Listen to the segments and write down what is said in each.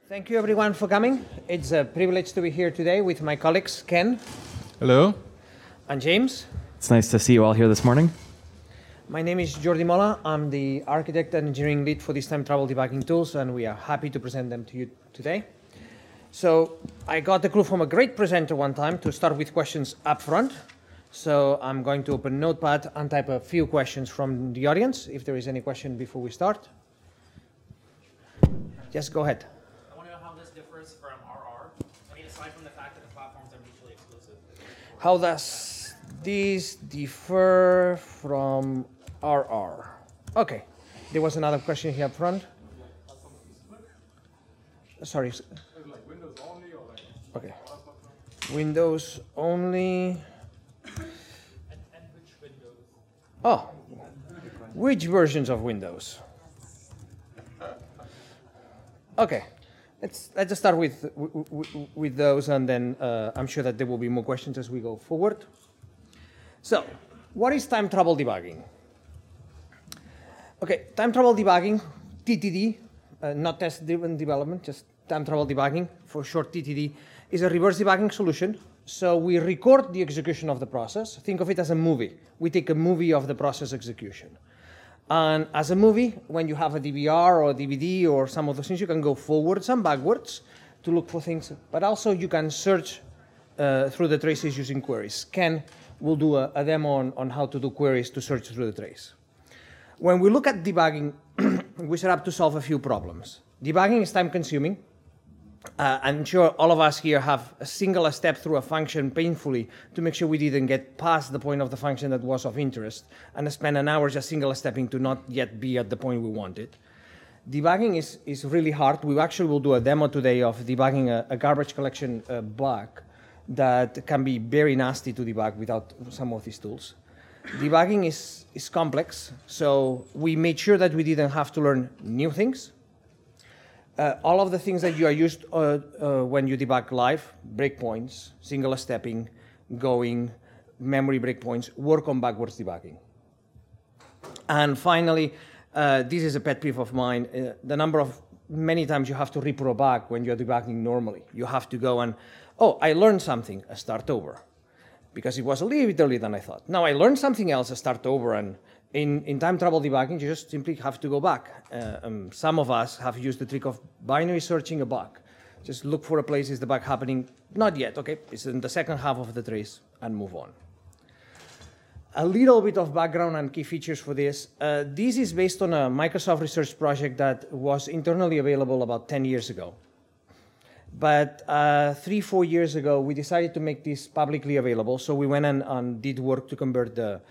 Thank you everyone for coming. It's a privilege to be here today with my colleagues, Ken. Hello. And James. It's nice to see you all here this morning. My name is Jordi Mola. I'm the architect and engineering lead for these time travel debugging tools, and we are happy to present them to you today. So I got the clue from a great presenter one time to start with questions up front. So I'm going to open Notepad and type a few questions from the audience. If there is any question before we start, just go ahead. I want to know how this differs from RR. I mean, aside from the fact that the platforms are mutually exclusive. How does this differ from RR? Okay, there was another question here up front. Sorry. Like Windows only or like? Okay. Windows only. And which Windows? Oh, which versions of Windows? Okay, let's just start with those, and then I'm sure that there will be more questions as we go forward. So, what is time travel debugging? Okay, time travel debugging, TTD, not test-driven development, just time travel debugging, for short TTD, is a reverse debugging solution. So we record the execution of the process. Think of it as a movie. We take a movie of the process execution. And as a movie, when you have a DVR or a DVD or some of those things, you can go forwards and backwards to look for things, but also you can search through the traces using queries. Ken will do a demo on how to do queries to search through the trace. When we look at debugging, we set up to solve a few problems. Debugging is time-consuming. I'm sure all of us here have a single step through a function painfully to make sure we didn't get past the point of the function that was of interest and spend an hour just single stepping to not yet be at the point we wanted. Debugging is really hard. We actually will do a demo today of debugging a garbage collection bug that can be very nasty to debug without some of these tools. Debugging is complex, so we made sure that we didn't have to learn new things. All of the things that you are used when you debug live, breakpoints, single stepping, going, memory breakpoints, work on backwards debugging. And finally, this is a pet peeve of mine, the number of many times you have to repro a bug when you're debugging normally. You have to go and, oh, I learned something, I start over. Because it was a little bit earlier than I thought. Now I learned something else, I start over, and in time travel debugging, you just simply have to go back. Some of us have used the trick of binary searching a bug. Just look for a place, is the bug happening? Not yet, okay, it's in the second half of the trace, and move on. A little bit of background and key features for this. This is based on a Microsoft research project that was internally available about 10 years ago. But 3-4 years ago, we decided to make this publicly available, so we went and did work to convert the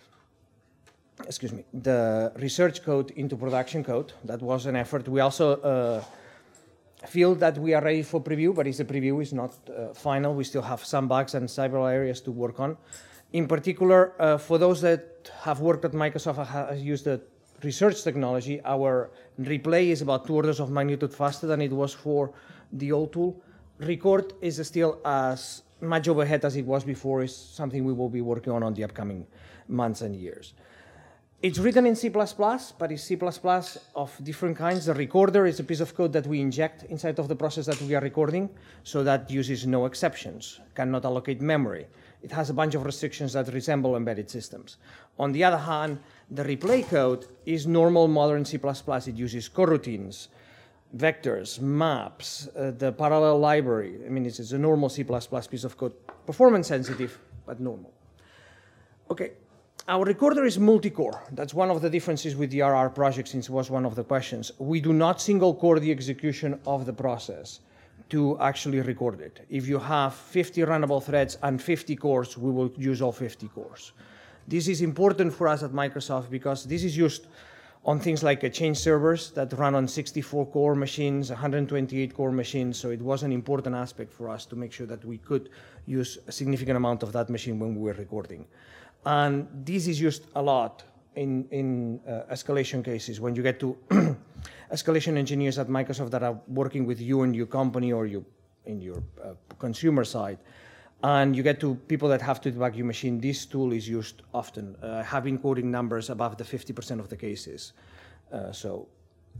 research code into production code. That was an effort. We also feel that we are ready for preview, but it's a preview, it's not final. We still have some bugs and several areas to work on. In particular, for those that have worked at Microsoft and have used the research technology, our replay is about 2 orders of magnitude faster than it was for the old tool. Record is still as much overhead as it was before. Is something we will be working on the upcoming months and years. It's written in C++, but it's C++ of different kinds. The recorder is a piece of code that we inject inside of the process that we are recording, so that uses no exceptions, cannot allocate memory. It has a bunch of restrictions that resemble embedded systems. On the other hand, the replay code is normal modern C++. It uses coroutines, vectors, maps, the parallel library. I mean, it's a normal C++ piece of code, performance sensitive, but normal. Okay. Our recorder is multi-core. That's one of the differences with the RR project, since it was one of the questions. We do not single-core the execution of the process to actually record it. If you have 50 runnable threads and 50 cores, we will use all 50 cores. This is important for us at Microsoft because this is used on things like change servers that run on 64-core machines, 128-core machines, so it was an important aspect for us to make sure that we could use a significant amount of that machine when we were recording. And this is used a lot in escalation cases. When you get to escalation engineers at Microsoft that are working with you and your company or in your consumer side, and you get to people that have to debug your machine, this tool is used often. I have been quoting numbers above the 50% of the cases. So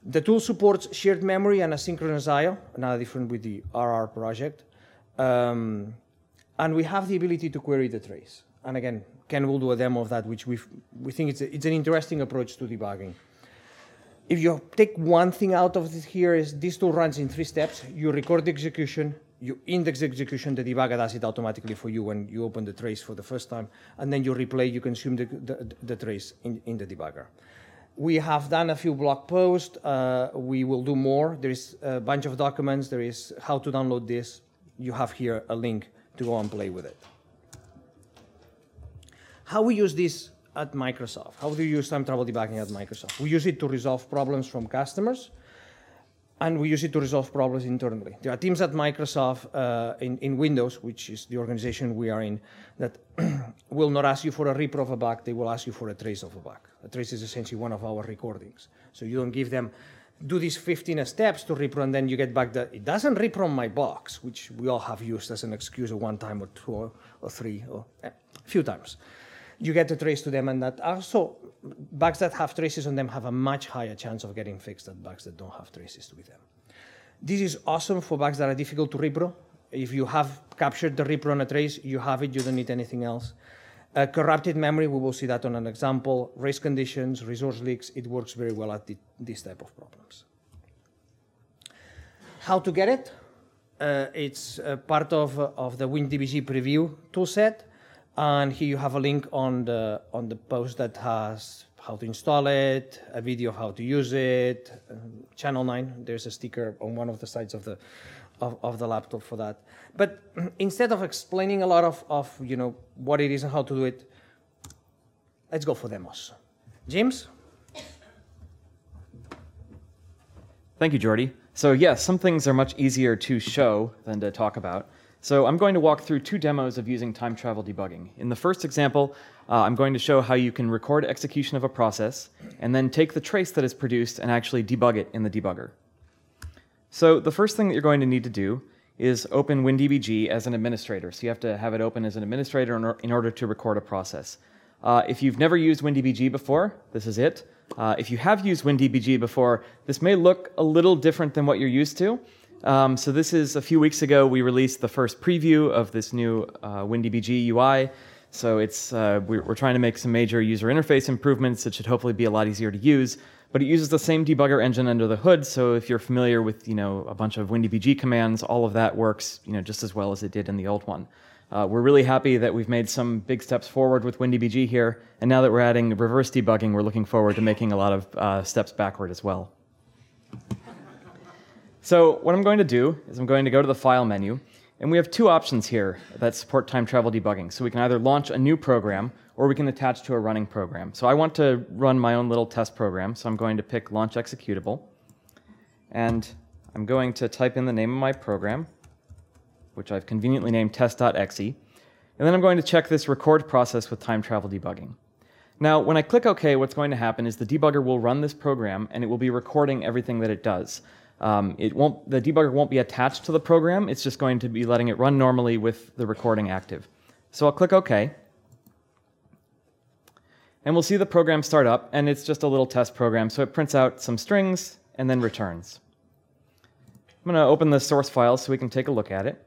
The tool supports shared memory and asynchronous I/O, another different with the RR project. And we have the ability to query the trace. And again, Ken will do a demo of that, which we think it's an interesting approach to debugging. If you take one thing out of this here is this tool runs in 3 steps. You record the execution, you index the execution, the debugger does it automatically for you when you open the trace for the first time, and then you replay, you consume the trace in the debugger. We have done a few blog posts. We will do more. There is a bunch of documents. There is how to download this. You have here a link to go and play with it. How we use this at Microsoft? How do you use time travel debugging at Microsoft? We use it to resolve problems from customers, and we use it to resolve problems internally. There are teams at Microsoft in Windows, which is the organization we are in, that will not ask you for a repro of a bug. They will ask you for a trace of a bug. A trace is essentially one of our recordings. So you don't give them, do these 15 steps to repro, and then you get back that it doesn't repro my box, which we all have used as an excuse at one time or 2 or 3 or a few times. You get the trace to them, and that also bugs that have traces on them have a much higher chance of getting fixed than bugs that don't have traces with them. This is awesome for bugs that are difficult to repro. If you have captured the repro on a trace, you have it, you don't need anything else. Corrupted memory, we will see that on an example. Race conditions, resource leaks, it works very well at this type of problems. How to get it? It's part of the WinDBG preview toolset. And here you have a link on the post that has how to install it, a video of how to use it, Channel 9. There's a sticker on one of the sides of the laptop for that. But instead of explaining a lot of what it is and how to do it, let's go for demos. James? Thank you, Jordi. So yes, some things are much easier to show than to talk about. So I'm going to walk through 2 demos of using time travel debugging. In the first example, I'm going to show how you can record execution of a process and then take the trace that is produced and actually debug it in the debugger. So the first thing that you're going to need to do is open WinDBG as an administrator. So you have to have it open as an administrator in order to record a process. If you've never used WinDBG before, this is it. If you have used WinDBG before, this may look a little different than what you're used to. So this is a few weeks ago, we released the first preview of this new WinDBG UI. So it's we're trying to make some major user interface improvements. It should hopefully be a lot easier to use. But it uses the same debugger engine under the hood. So if you're familiar with a bunch of WinDBG commands, all of that works just as well as it did in the old one. We're really happy that we've made some big steps forward with WinDBG here. And now that we're adding reverse debugging, we're looking forward to making a lot of steps backward as well. So what I'm going to do is I'm going to go to the File menu, and we have 2 options here that support time travel debugging. So we can either launch a new program, or we can attach to a running program. So I want to run my own little test program, so I'm going to pick Launch Executable, and I'm going to type in the name of my program, which I've conveniently named test.exe, and then I'm going to check this record process with time travel debugging. Now, when I click OK, what's going to happen is the debugger will run this program, and it will be recording everything that it does. The debugger won't be attached to the program. It's just going to be letting it run normally with the recording active. So I'll click OK. And we'll see the program start up, and it's just a little test program. So it prints out some strings and then returns. I'm going to open the source file so we can take a look at it.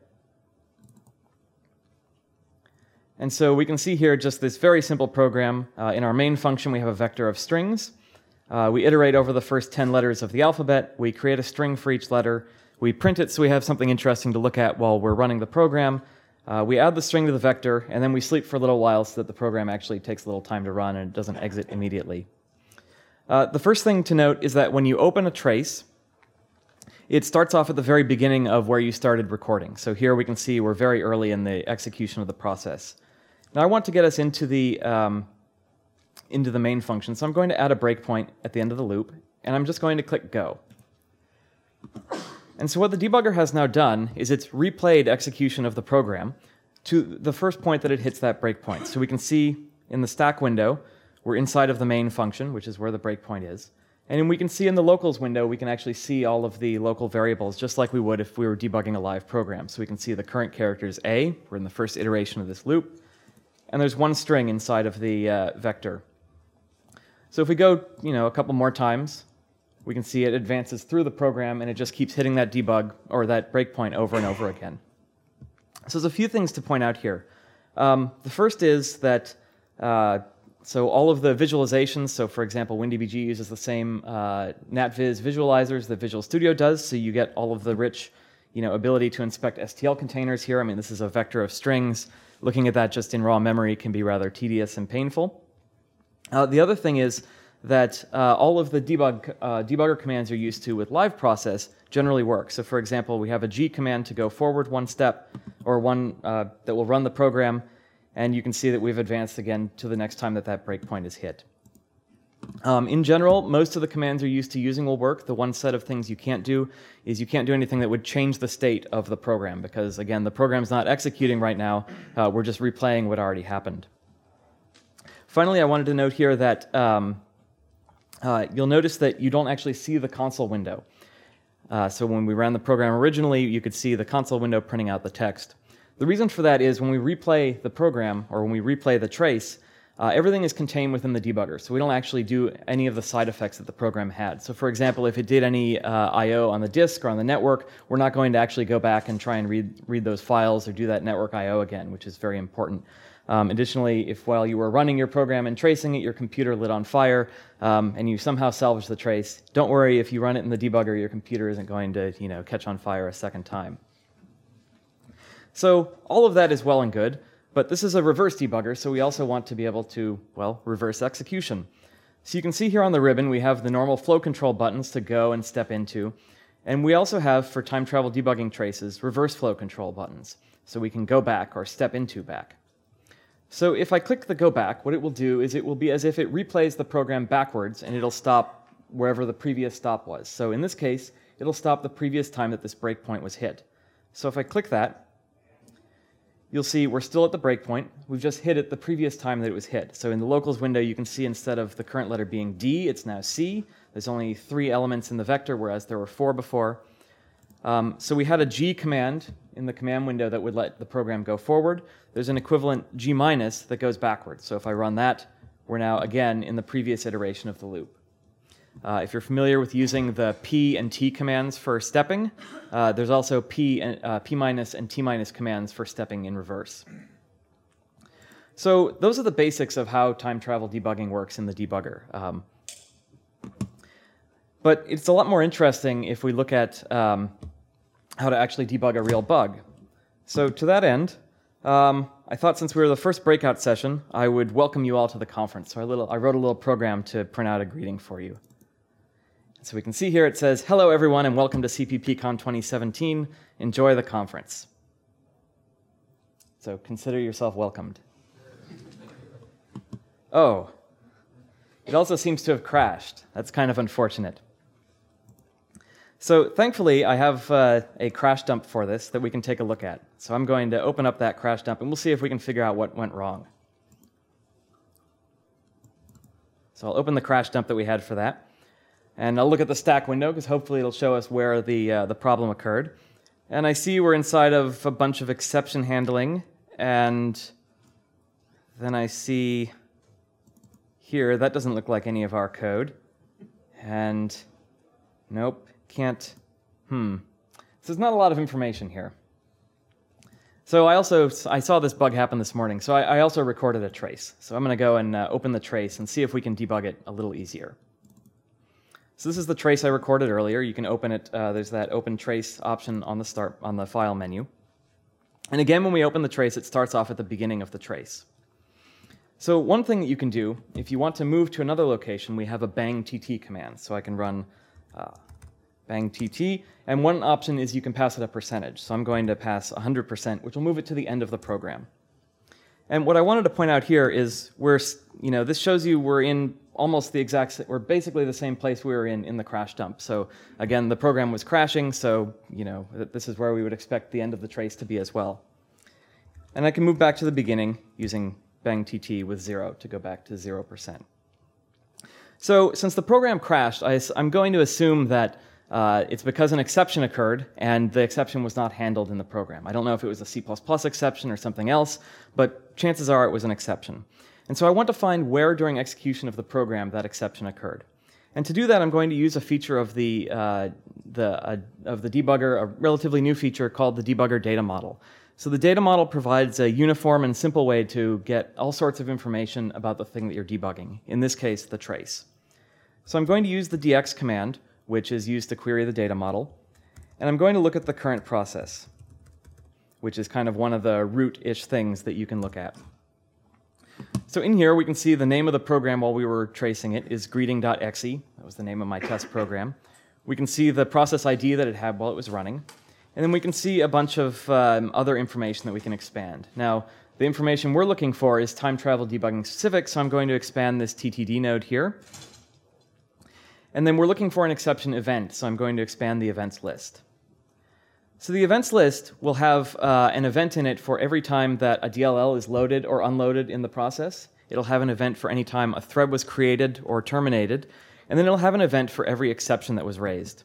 And so we can see here just this very simple program. In our main function, we have a vector of strings. We iterate over the first 10 letters of the alphabet. We create a string for each letter. We print it so we have something interesting to look at while we're running the program. We add the string to the vector, and then we sleep for a little while so that the program actually takes a little time to run and it doesn't exit immediately. The first thing to note is that when you open a trace, it starts off at the very beginning of where you started recording. So here we can see we're very early in the execution of the process. Now I want to get us into the main function, so I'm going to add a breakpoint at the end of the loop, and I'm just going to click Go. And so what the debugger has now done is it's replayed execution of the program to the first point that it hits that breakpoint. So we can see in the stack window, we're inside of the main function, which is where the breakpoint is. And we can see in the locals window, we can actually see all of the local variables, just like we would if we were debugging a live program. So we can see the current character is A, we're in the first iteration of this loop, and there's 1 string inside of the vector. So if we go, a couple more times, we can see it advances through the program and it just keeps hitting that debug or that breakpoint over and over again. So there's a few things to point out here. The first is that so all of the visualizations, so for example, WinDBG uses the same NatVis visualizers that Visual Studio does, so you get all of the rich ability to inspect STL containers here. I mean, this is a vector of strings. Looking at that just in raw memory can be rather tedious and painful. The other thing is that all of the debugger commands you're used to with live process generally work. So for example, we have a G command to go forward one step, or one that will run the program, and you can see that we've advanced again to the next time that breakpoint is hit. In general, most of the commands you're used to using will work. The one set of things you can't do is you can't do anything that would change the state of the program, because again, the program's not executing right now. We're just replaying what already happened. Finally, I wanted to note here that you'll notice that you don't actually see the console window. So when we ran the program originally, you could see the console window printing out the text. The reason for that is when we replay the program, or when we replay the trace, everything is contained within the debugger, so we don't actually do any of the side effects that the program had. So for example, if it did any I.O. on the disk or on the network, we're not going to actually go back and try and read those files or do that network I.O. again, which is very important. Additionally, if while you were running your program and tracing it, your computer lit on fire, and you somehow salvage the trace, don't worry, if you run it in the debugger, your computer isn't going to catch on fire a second time. So all of that is well and good, but this is a reverse debugger, so we also want to be able to, well, reverse execution. So you can see here on the ribbon, we have the normal flow control buttons to go and step into, and we also have, for time travel debugging traces, reverse flow control buttons, so we can go back or step into back. So if I click the go back, what it will do is it will be as if it replays the program backwards, and it'll stop wherever the previous stop was. So in this case, it'll stop the previous time that this breakpoint was hit. So if I click that, you'll see we're still at the breakpoint. We've just hit it the previous time that it was hit. So in the locals window, you can see instead of the current letter being D, it's now C. There's only 3 elements in the vector, whereas there were 4 before. So we had a G command in the command window that would let the program go forward. There's an equivalent G minus that goes backwards. So if I run that, we're now again in the previous iteration of the loop. If you're familiar with using the P and T commands for stepping, there's also P minus and T minus commands for stepping in reverse. So those are the basics of how time travel debugging works in the debugger. But it's a lot more interesting if we look at how to actually debug a real bug. So to that end, I thought since we were the first breakout session, I would welcome you all to the conference. So I wrote a little program to print out a greeting for you. So we can see here it says, "Hello everyone and welcome to CPPCon 2017. Enjoy the conference." So consider yourself welcomed. Oh, it also seems to have crashed. That's kind of unfortunate. So thankfully, I have a crash dump for this that we can take a look at. So I'm going to open up that crash dump, and we'll see if we can figure out what went wrong. So I'll open the crash dump that we had for that, and I'll look at the stack window, because hopefully it'll show us where the problem occurred. And I see we're inside of a bunch of exception handling, and then I see here, that doesn't look like any of our code. And nope. Can't, So there's not a lot of information here. So I saw this bug happen this morning, so I also recorded a trace. So I'm going to go and open the trace and see if we can debug it a little easier. So this is the trace I recorded earlier. You can open it, there's that open trace option on the file menu. And again, when we open the trace, it starts off at the beginning of the trace. So one thing that you can do, if you want to move to another location, we have a bang TT command. So I can run bang TT, and one option is you can pass it a percentage. So I'm going to pass 100%, which will move it to the end of the program. And what I wanted to point out here is this shows you we're in almost we're basically the same place we were in the crash dump. So again, the program was crashing, so this is where we would expect the end of the trace to be as well. And I can move back to the beginning using bang TT with 0 to go back to 0%. So since the program crashed, I'm going to assume that it's because an exception occurred, and the exception was not handled in the program. I don't know if it was a C++ exception or something else, but chances are it was an exception. And so I want to find where during execution of the program that exception occurred. And to do that, I'm going to use a feature of the debugger, a relatively new feature called the debugger data model. So the data model provides a uniform and simple way to get all sorts of information about the thing that you're debugging, in this case, the trace. So I'm going to use the dx command, which is used to query the data model, and I'm going to look at the current process, which is kind of one of the root-ish things that you can look at. So in here, we can see the name of the program while we were tracing it is greeting.exe. That was the name of my test program. We can see the process ID that it had while it was running. And then we can see a bunch of other information that we can expand. Now, the information we're looking for is time travel debugging specific, so I'm going to expand this TTD node here. And then we're looking for an exception event, so I'm going to expand the events list. So the events list will have an event in it for every time that a DLL is loaded or unloaded in the process. It'll have an event for any time a thread was created or terminated, and then it'll have an event for every exception that was raised.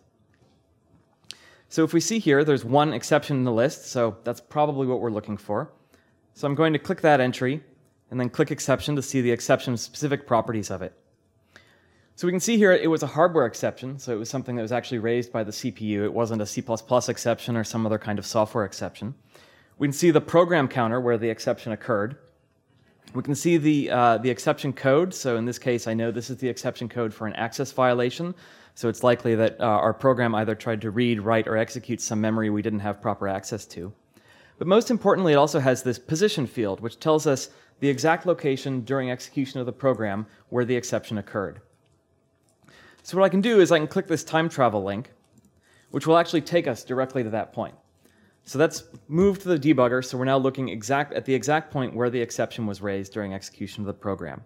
So if we see here, there's one exception in the list, so that's probably what we're looking for. So I'm going to click that entry, and then click exception to see the exception-specific properties of it. So we can see here it was a hardware exception, so it was something that was actually raised by the CPU. It wasn't a C++ exception or some other kind of software exception. We can see the program counter where the exception occurred. We can see the exception code, so in this case I know this is the exception code for an access violation, so it's likely that our program either tried to read, write, or execute some memory we didn't have proper access to. But most importantly, it also has this position field, which tells us the exact location during execution of the program where the exception occurred. So what I can do is I can click this time travel link, which will actually take us directly to that point. So that's moved to the debugger, so we're now looking at the exact point where the exception was raised during execution of the program.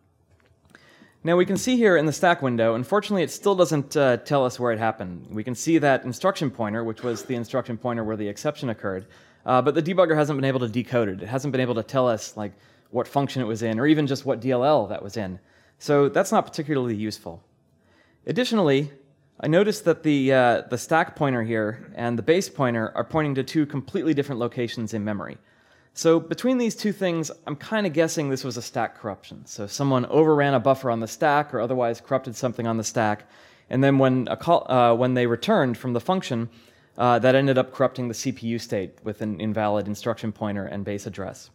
Now we can see here in the stack window, unfortunately it still doesn't tell us where it happened. We can see that instruction pointer, which was the instruction pointer where the exception occurred, but the debugger hasn't been able to decode it. It hasn't been able to tell us like what function it was in, or even just what DLL that was in. So that's not particularly useful. Additionally, I noticed that the stack pointer here and the base pointer are pointing to two completely different locations in memory. So between these two things, I'm kind of guessing this was a stack corruption. So someone overran a buffer on the stack or otherwise corrupted something on the stack, and then when they returned from the function, that ended up corrupting the CPU state with an invalid instruction pointer and base address.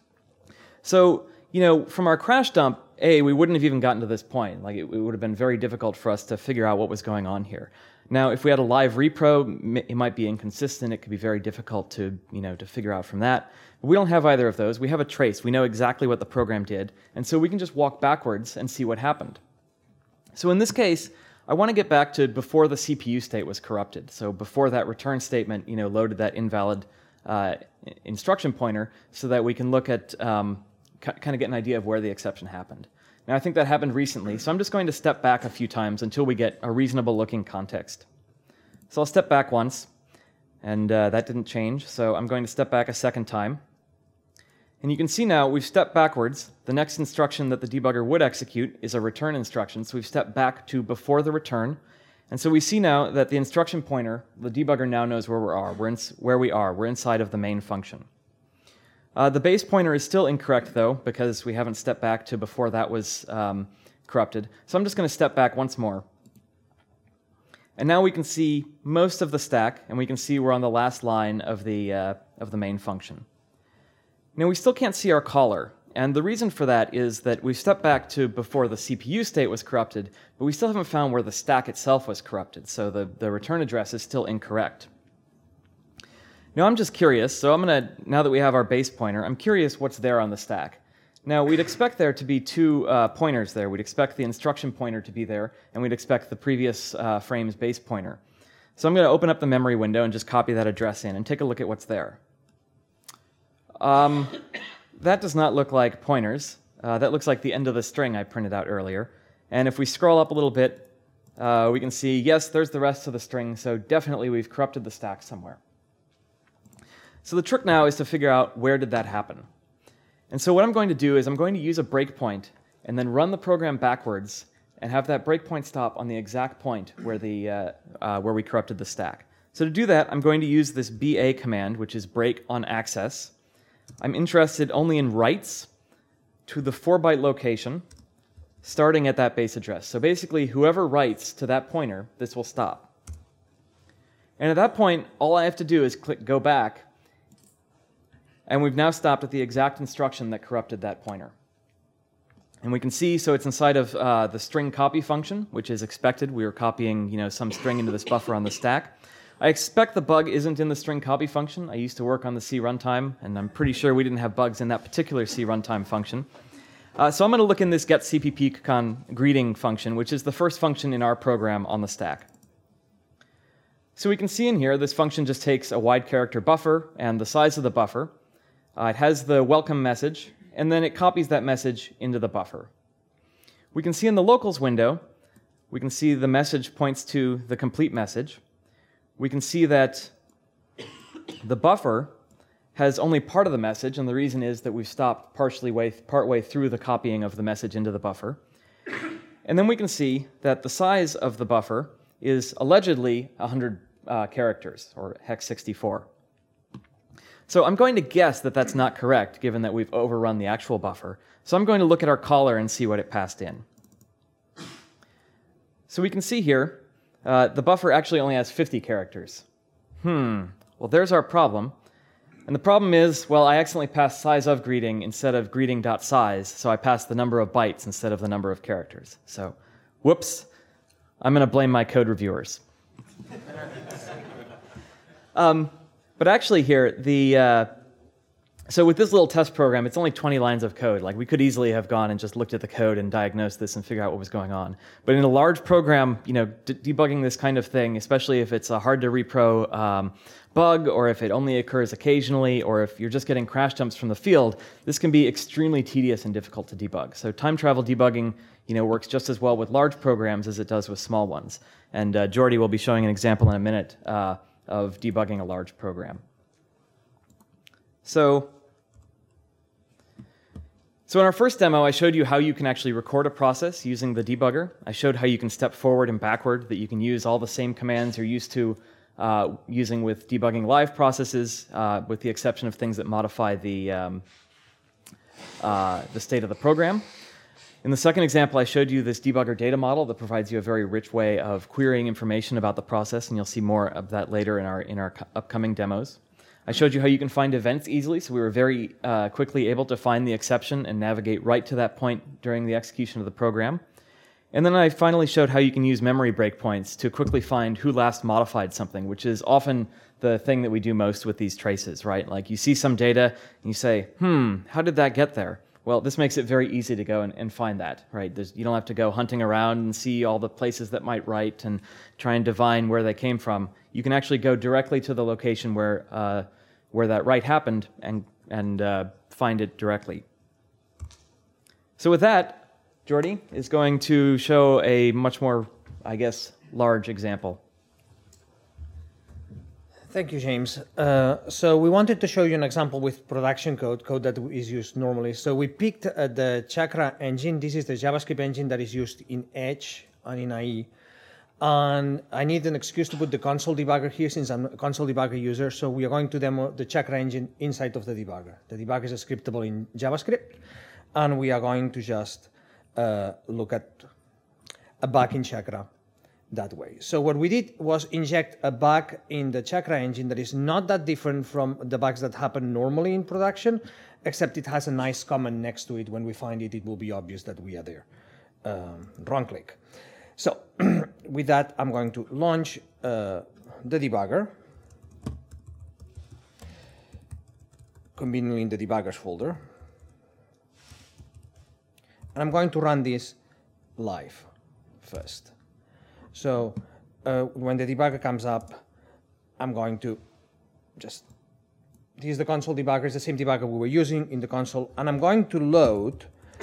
So, from our crash dump, we wouldn't have even gotten to this point. Like, it would have been very difficult for us to figure out what was going on here. Now, if we had a live repro, it might be inconsistent. It could be very difficult to figure out from that. But we don't have either of those. We have a trace. We know exactly what the program did, and so we can just walk backwards and see what happened. So in this case, I want to get back to before the CPU state was corrupted. So before that return statement, loaded that invalid instruction pointer, so that we can look at kind of get an idea of where the exception happened. Now, I think that happened recently, so I'm just going to step back a few times until we get a reasonable looking context. So I'll step back once, and that didn't change, so I'm going to step back a second time. And you can see now we've stepped backwards. The next instruction that the debugger would execute is a return instruction, so we've stepped back to before the return. And so we see now that the instruction pointer, the debugger now knows where we are. We're inside of the main function. The base pointer is still incorrect, though, because we haven't stepped back to before that was corrupted. So I'm just going to step back once more. And now we can see most of the stack, and we can see we're on the last line of the main function. Now, we still can't see our caller, and the reason for that is that we've stepped back to before the CPU state was corrupted, but we still haven't found where the stack itself was corrupted, so the return address is still incorrect. Now, I'm just curious, so now that we have our base pointer, I'm curious what's there on the stack. Now, we'd expect there to be two pointers there. We'd expect the instruction pointer to be there, and we'd expect the previous frame's base pointer. So I'm going to open up the memory window and just copy that address in and take a look at what's there. That does not look like pointers. That looks like the end of the string I printed out earlier. And if we scroll up a little bit, we can see, yes, there's the rest of the string, so definitely we've corrupted the stack somewhere. So the trick now is to figure out where did that happen. And so what I'm going to do is I'm going to use a breakpoint and then run the program backwards and have that breakpoint stop on the exact point where we corrupted the stack. So to do that, I'm going to use this BA command, which is break on access. I'm interested only in writes to the 4-byte location. starting at that base address. So basically, whoever writes to that pointer, this will stop. And at that point, all I have to do is click go back, and we've now stopped at the exact instruction that corrupted that pointer. And we can see, so it's inside of the string copy function, which is expected. We were copying, some string into this buffer on the stack. I expect the bug isn't in the string copy function. I used to work on the C runtime, and I'm pretty sure we didn't have bugs in that particular C runtime function. So I'm going to look in this getCppcon greeting function, which is the first function in our program on the stack. So we can see in here, this function just takes a wide character buffer and the size of the buffer. It has the welcome message, and then it copies that message into the buffer. We can see in the locals window, we can see the message points to the complete message. We can see that the buffer has only part of the message, and the reason is that we've stopped partway through the copying of the message into the buffer. And then we can see that the size of the buffer is allegedly 100 characters, or hex 64. So I'm going to guess that that's not correct, given that we've overrun the actual buffer. So I'm going to look at our caller and see what it passed in. So we can see here, the buffer actually only has 50 characters. Well, there's our problem. And the problem is, well, I accidentally passed size of greeting instead of greeting.size, so I passed the number of bytes instead of the number of characters. So, whoops, I'm going to blame my code reviewers. But actually here, so with this little test program, it's only 20 lines of code. Like, we could easily have gone and just looked at the code and diagnosed this and figure out what was going on. But in a large program, debugging this kind of thing, especially if it's a hard to repro bug, or if it only occurs occasionally, or if you're just getting crash dumps from the field, this can be extremely tedious and difficult to debug. So time travel debugging, works just as well with large programs as it does with small ones. And Jordi will be showing an example in a minute of debugging a large program. So in our first demo, I showed you how you can actually record a process using the debugger. I showed how you can step forward and backward, that you can use all the same commands you're used to using with debugging live processes, with the exception of things that modify the state of the program. In the second example, I showed you this debugger data model that provides you a very rich way of querying information about the process, and you'll see more of that later in our upcoming demos. I showed you how you can find events easily, so we were very quickly able to find the exception and navigate right to that point during the execution of the program. And then I finally showed how you can use memory breakpoints to quickly find who last modified something, which is often the thing that we do most with these traces, right? Like, you see some data and you say, how did that get there? Well, this makes it very easy to go and find that, right? You don't have to go hunting around and see all the places that might write and try and divine where they came from. You can actually go directly to the location where that write happened and find it directly. So with that, Jordi is going to show a much more, large example. Thank you, James. So we wanted to show you an example with production code that is used normally. So we picked the Chakra engine. This is the JavaScript engine that is used in Edge and in IE. And I need an excuse to put the console debugger here since I'm a console debugger user. So we are going to demo the Chakra engine inside of the debugger. The debugger is scriptable in JavaScript. And we are going to just look at a bug in Chakra that way. So what we did was inject a bug in the Chakra engine that is not that different from the bugs that happen normally in production, except it has a nice comment next to it. When we find it, it will be obvious that we are there. Wrong click. So with that, I'm going to launch the debugger, conveniently in the debuggers folder. And I'm going to run this live first. So when the debugger comes up, I'm going to this is the console debugger, it's the same debugger we were using in the console, and I'm going to load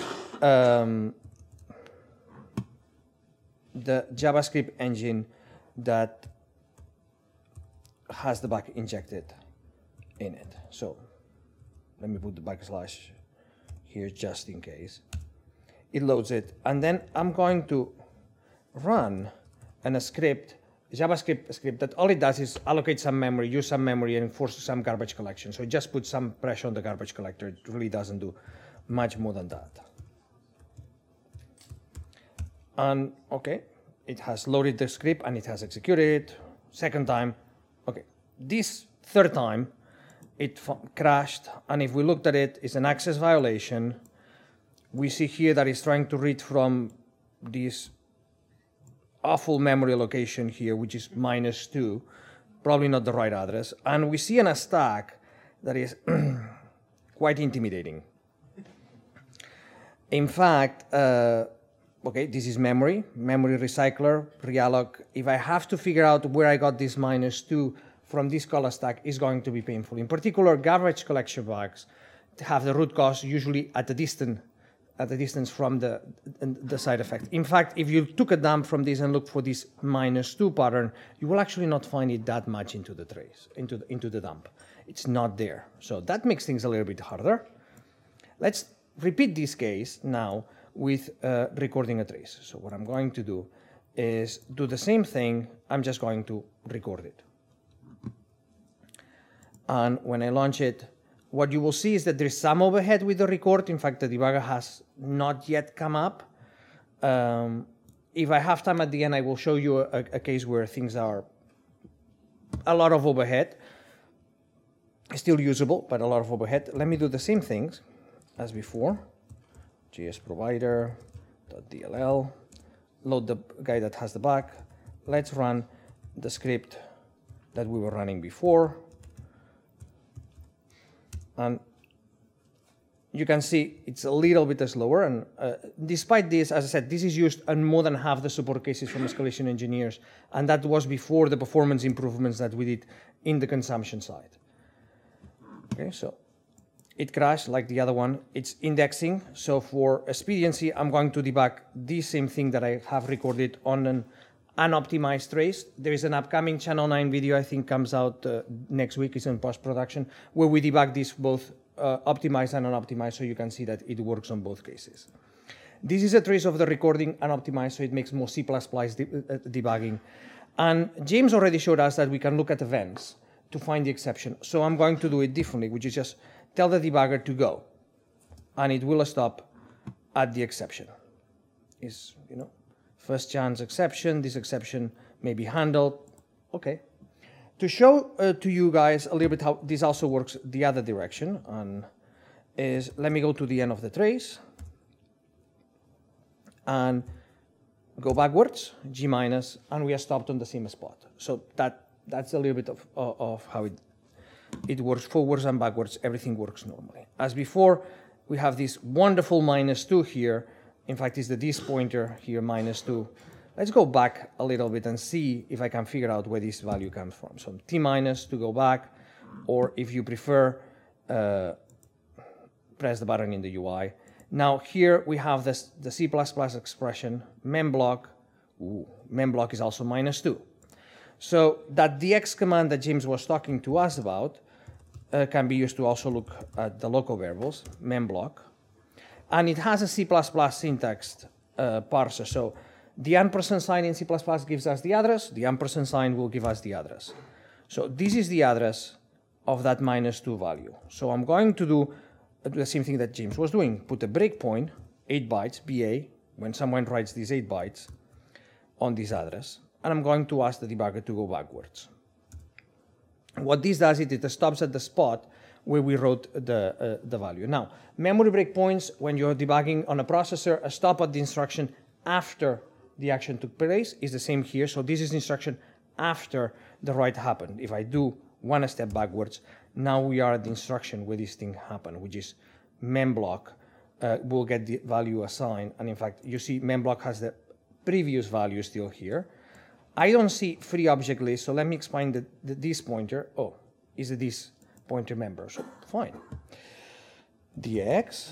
the JavaScript engine that has the bug injected in it. So let me put the backslash here just in case. It loads it, and then I'm going to run a script, JavaScript script, that all it does is allocate some memory, use some memory, and enforce some garbage collection. So it just puts some pressure on the garbage collector. It really doesn't do much more than that. And okay, it has loaded the script and it has executed it. Second time, okay. This third time, it crashed, and if we looked at it, it's an access violation. We see here that it's trying to read from this awful memory location here, which is -2, probably not the right address. And we see in a stack that is quite intimidating. In fact, okay, this is memory recycler, realloc. If I have to figure out where I got this -2 from this color stack, is going to be painful. In particular, garbage collection bugs have the root cause usually at the distance from the side effect. In fact, if you took a dump from this and looked for this -2 pattern, you will actually not find it that much into the trace, into the dump. It's not there. So that makes things a little bit harder. Let's repeat this case now with recording a trace. So what I'm going to do is do the same thing. I'm just going to record it. And when I launch it, what you will see is that there's some overhead with the record. In fact, the debugger has not yet come up. If I have time at the end, I will show you a case where things are a lot of overhead. Still usable, but a lot of overhead. Let me do the same things as before. JS provider.dll, load the guy that has the bug. Let's run the script that we were running before. And you can see it's a little bit slower. And despite this, as I said, this is used on more than half the support cases from escalation engineers. And that was before the performance improvements that we did in the consumption side. Okay, so it crashed like the other one. It's indexing. So for expediency, I'm going to debug the same thing that I have recorded on an unoptimized trace. There is an upcoming Channel 9 video, I think comes out next week. It's in post-production, where we debug this both optimized and unoptimized, so you can see that it works on both cases. This is a trace of the recording unoptimized, so it makes more C++ debugging. And James already showed us that we can look at events to find the exception. So I'm going to do it differently, which is just tell the debugger to go, and it will stop at the exception. Is, you know, first chance exception, this exception may be handled. Okay. To show to you guys a little bit how this also works the other direction, and is let me go to the end of the trace and go backwards, G-, and we are stopped on the same spot. So that's a little bit of how it works forwards and backwards. Everything works normally. As before, we have this wonderful -2 here. In fact, it's the this pointer here, -2. Let's go back a little bit and see if I can figure out where this value comes from. So T- to go back, or if you prefer, press the button in the UI. Now here we have this, the C++ expression, memblock. Memblock is also -2. So that dx command that James was talking to us about can be used to also look at the local variables, memblock. And it has a C++ syntax parser. So the ampersand sign in C++ gives us the address. The ampersand sign will give us the address. So this is the address of that -2 value. So I'm going to do the same thing that James was doing. Put a breakpoint, 8 bytes, BA, when someone writes these 8 bytes on this address. And I'm going to ask the debugger to go backwards. What this does is it stops at the spot where we wrote the value. Now, memory breakpoints, when you're debugging on a processor, a stop at the instruction after the action took place is the same here. So this is the instruction after the write happened. If I do one step backwards, now we are at the instruction where this thing happened, which is memblock will get the value assigned. And in fact, you see memblock has the previous value still here. I don't see free object list, so let me explain this pointer. Oh, is it this pointer member? So fine. dx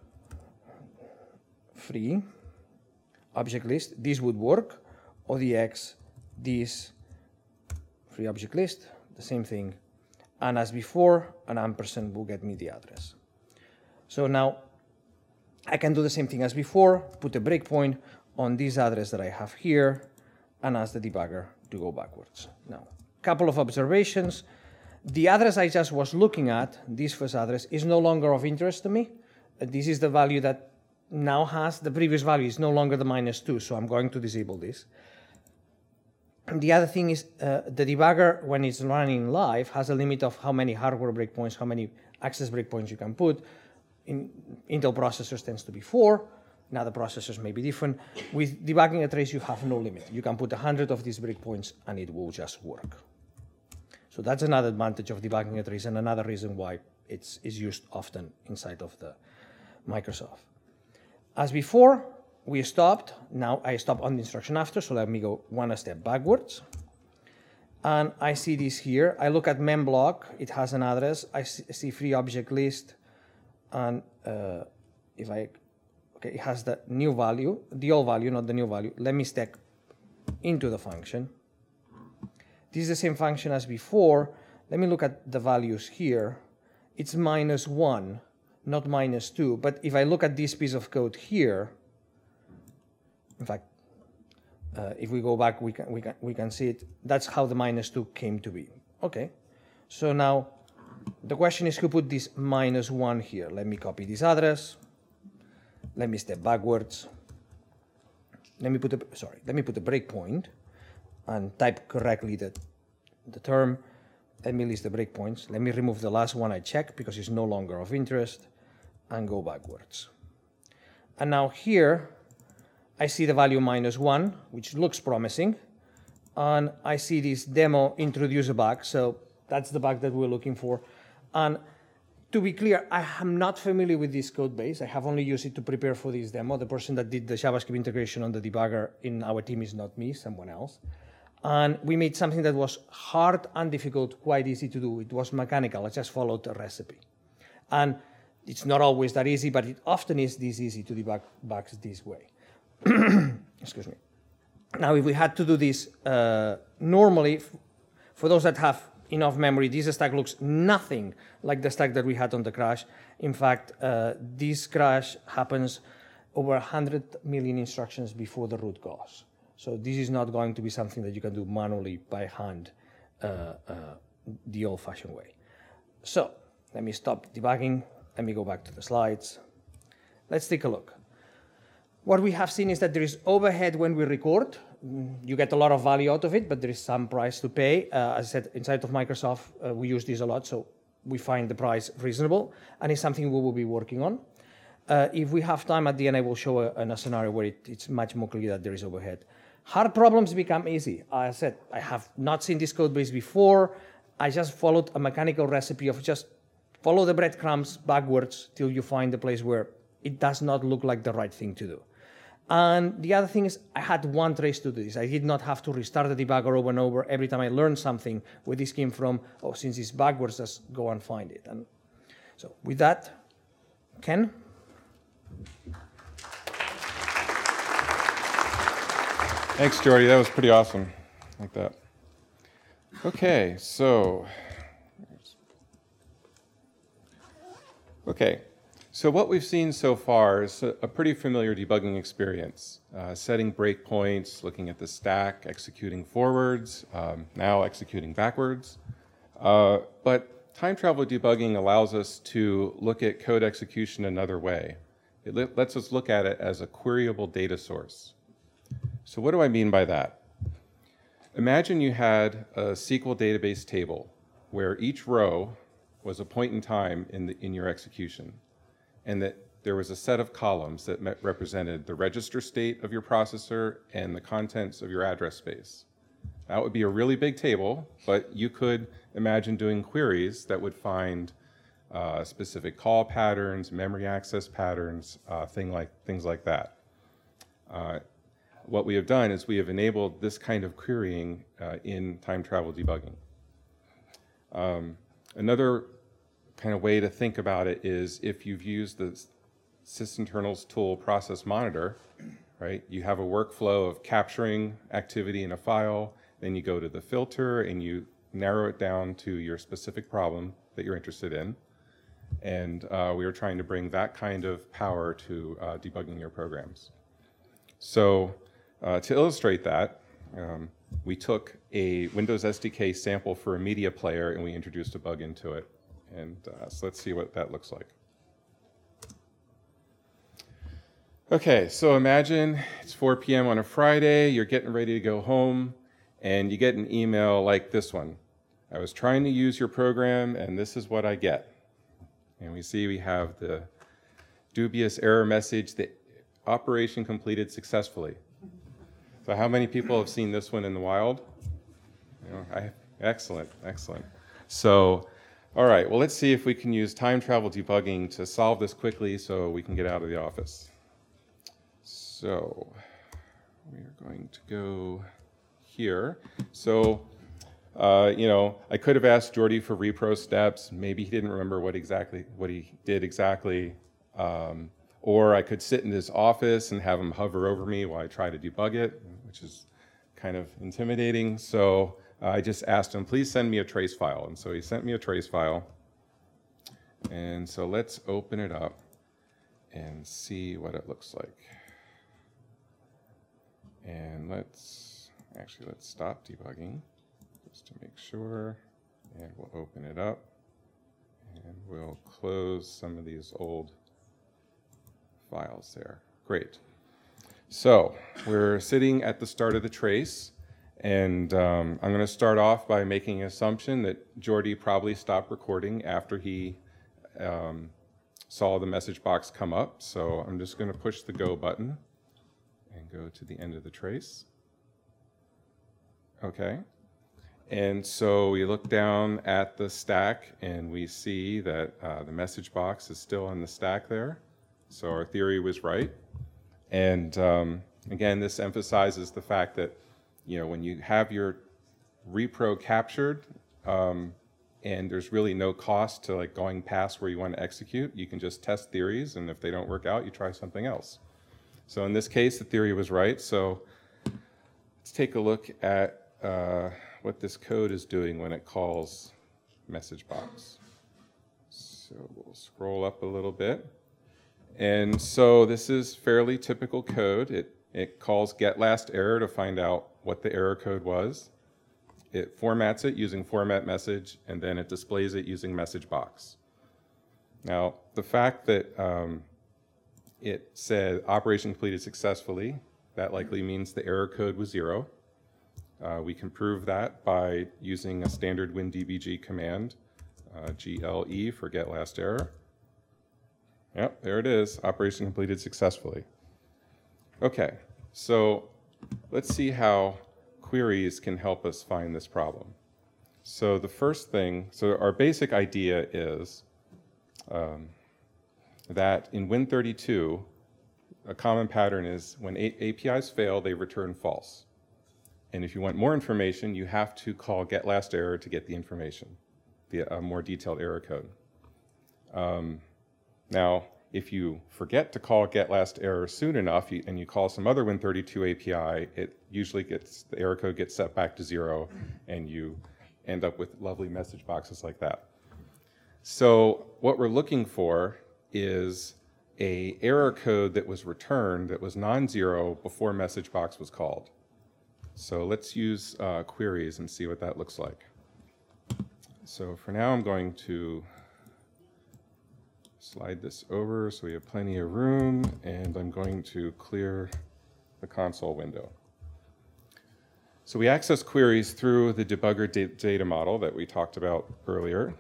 free object list, this would work, or dx this free object list, the same thing. And as before, an ampersand will get me the address. So now I can do the same thing as before, put a breakpoint on this address that I have here, and ask the debugger to go backwards. Now, a couple of observations. The address I just was looking at, this first address, is no longer of interest to me. This is the value that now has the previous value, is no longer the -2, so I'm going to disable this. And the other thing is the debugger, when it's running live, has a limit of how many hardware breakpoints, how many access breakpoints you can put. In Intel processors tends to be 4. In other processors may be different. With debugging a trace, you have no limit. You can put 100 of these breakpoints and it will just work. So that's another advantage of debugging a trace and another reason why it's used often inside of the Microsoft. As before, we stopped. Now I stop on the instruction after, so let me go one step backwards. And I see this here. I look at memblock. It has an address. I see free object list. And it has the new value, the old value, not the new value. Let me stack into the function. This is the same function as before. Let me look at the values here. It's -1, not -2. But if I look at this piece of code here, in fact, if we go back, we can see it. That's how the -2 came to be. Okay. So now the question is who put this -1 here. Let me copy this address. Let me step backwards. Let me put a breakpoint and type correctly the term. Let me list the breakpoints. Let me remove the last one I checked because it's no longer of interest and go backwards. And now here I see the value -1, which looks promising. And I see this demo introduce a bug. So that's the bug that we're looking for. And to be clear, I am not familiar with this code base. I have only used it to prepare for this demo. The person that did the JavaScript integration on the debugger in our team is not me, someone else. And we made something that was hard and difficult, quite easy to do. It was mechanical. I just followed a recipe. And it's not always that easy, but it often is this easy to debug bugs this way. Excuse me. Now, if we had to do this normally, for those that have enough memory, this stack looks nothing like the stack that we had on the crash. In fact, this crash happens over 100 million instructions before the root cause. So this is not going to be something that you can do manually by hand the old-fashioned way. So let me stop debugging. Let me go back to the slides. Let's take a look. What we have seen is that there is overhead when we record. You get a lot of value out of it, but there is some price to pay. As I said, inside of Microsoft, we use this a lot, so we find the price reasonable, and it's something we will be working on. If we have time at the end, I will show a scenario where it's much more clear that there is overhead. Hard problems become easy. As I said, I have not seen this code base before. I just followed a mechanical recipe of just follow the breadcrumbs backwards till you find the place where it does not look like the right thing to do. And the other thing is I had one trace to do this. I did not have to restart the debugger over and over every time I learned something where this came from. Oh, since it's backwards, let's go and find it. And so with that, Ken? Thanks, Jordi. That was pretty awesome. Like that. Okay, so what we've seen so far is a pretty familiar debugging experience. Setting breakpoints, looking at the stack, executing forwards, now executing backwards. But time travel debugging allows us to look at code execution another way. It lets us look at it as a queryable data source. So what do I mean by that? Imagine you had a SQL database table where each row was a point in time in your execution, and that there was a set of columns that represented the register state of your processor and the contents of your address space. That would be a really big table, but you could imagine doing queries that would find specific call patterns, memory access patterns, things like that. What we have done is we have enabled this kind of querying in time travel debugging. Another kind of way to think about it is if you've used the sysinternals tool process monitor, right? You have a workflow of capturing activity in a file, then you go to the filter and you narrow it down to your specific problem that you're interested in. And we are trying to bring that kind of power to debugging your programs. So to illustrate that, we took a Windows SDK sample for a media player and we introduced a bug into it. And so let's see what that looks like. Okay, so imagine it's 4 p.m. on a Friday, you're getting ready to go home, and you get an email like this one. I was trying to use your program, and this is what I get. And we see we have the dubious error message, the operation completed successfully. So how many people have seen this one in the wild? Excellent, excellent. So, all right, well, let's see if we can use time travel debugging to solve this quickly so we can get out of the office. So we are going to go here. So, I could have asked Jordy for repro steps. Maybe he didn't remember what he did exactly. Or I could sit in his office and have him hover over me while I try to debug it, which is kind of intimidating. So I just asked him, please send me a trace file. And so he sent me a trace file. And so let's open it up and see what it looks like. And let's stop debugging just to make sure. And we'll open it up. And we'll close some of these old files there. Great. So we're sitting at the start of the trace. And I'm going to start off by making an assumption that Jordy probably stopped recording after he saw the message box come up. So I'm just going to push the go button and go to the end of the trace. Okay. And so we look down at the stack and we see that the message box is still on the stack there. So our theory was right. And again, this emphasizes the fact that when you have your repro captured and there's really no cost to going past where you want to execute, you can just test theories, and if they don't work out, you try something else. So in this case, the theory was right. So let's take a look at what this code is doing when it calls message box. So we'll scroll up a little bit. And so this is fairly typical code. It calls getLastError to find out what the error code was. It formats it using format message, and then it displays it using message box. Now, the fact that it said operation completed successfully, that likely means the error code was 0. We can prove that by using a standard WinDBG command, GLE for getLastError. Yep, there it is, operation completed successfully. Okay, so let's see how queries can help us find this problem. So the first thing, so our basic idea is that in Win32, a common pattern is when APIs fail, they return false. And if you want more information, you have to call getLastError to get the information, the more detailed error code. Now, if you forget to call getLastError soon enough and you call some other Win32 API, it usually the error code gets set back to 0 and you end up with lovely message boxes like that. So what we're looking for is an error code that was returned that was non-zero before message box was called. So let's use queries and see what that looks like. So for now, I'm going to slide this over so we have plenty of room, and I'm going to clear the console window. So we access queries through the debugger data model that we talked about earlier,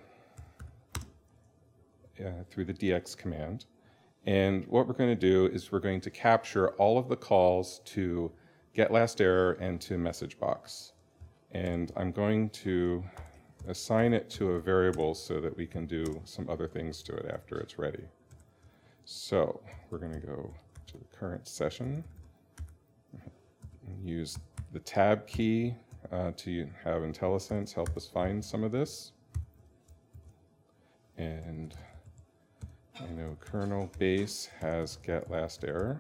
through the dx command. And what we're going to do is we're going to capture all of the calls to getLastError and to message box. And I'm going to assign it to a variable so that we can do some other things to it after it's ready. So we're going to go to the current session and use the tab key to have IntelliSense help us find some of this. And I know kernel base has getLastError.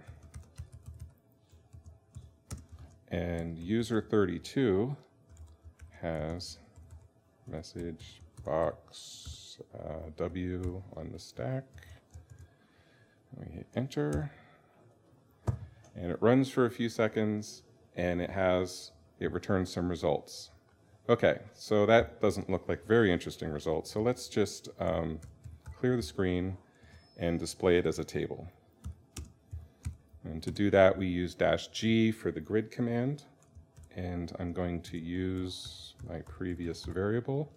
And user32 has message box W on the stack. We hit enter. And it runs for a few seconds, and it returns some results. Okay, so that doesn't look like very interesting results. So let's just clear the screen and display it as a table. And to do that, we use -G for the grid command. And I'm going to use my previous variable.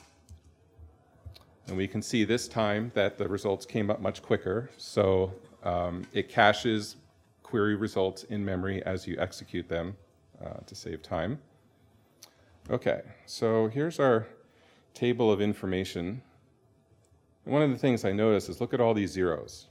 And we can see this time that the results came up much quicker. So it caches query results in memory as you execute them to save time. Okay, so here's our table of information. And one of the things I notice is look at all these zeros.